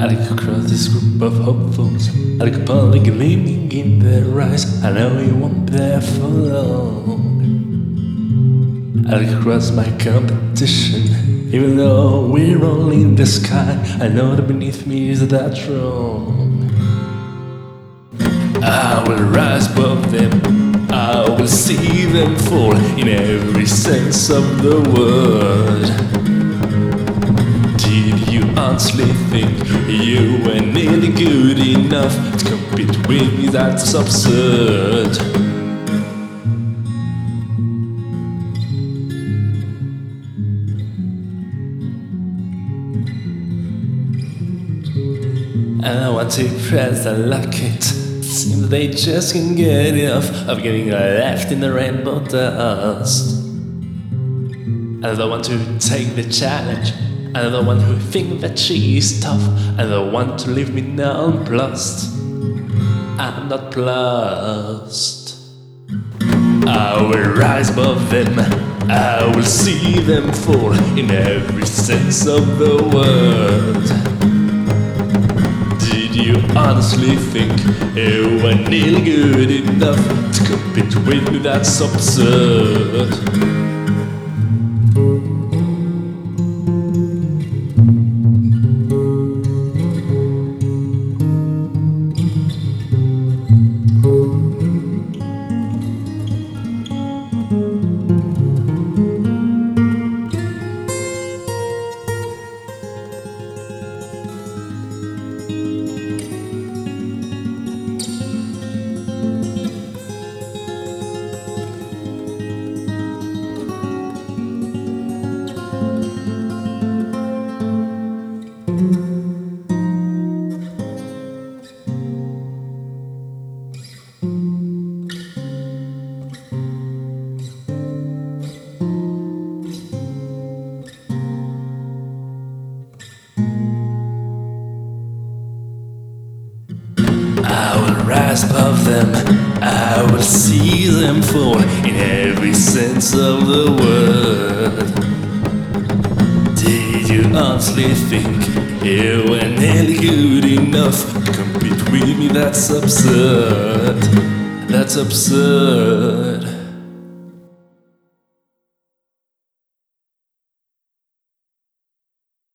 I look across this group of hopefuls. I look upon like gleaming in their eyes. I know you won't be there for long. I look across my competition. Even though we're all in the sky, I know that beneath me is that wrong. I will rise above them. I will see them fall in every sense of the word. Did you honestly think you were nearly good enough to compete with me? That's absurd. And I want to press the lock it. Seems they just can't get enough of getting left in the rainbow dust. I'm the one to take the challenge. I'm the one who thinks that she is tough. I'm the one to leave me nonplussed. I'm not plussed. I will rise above them. I will see them fall in every sense of the word. Did you honestly think you were nearly good enough to compete with me? That's absurd. I will rise above them. I will see them fall in every sense of the word. Did you honestly think you were nearly good enough to compete with me? That's absurd. That's absurd.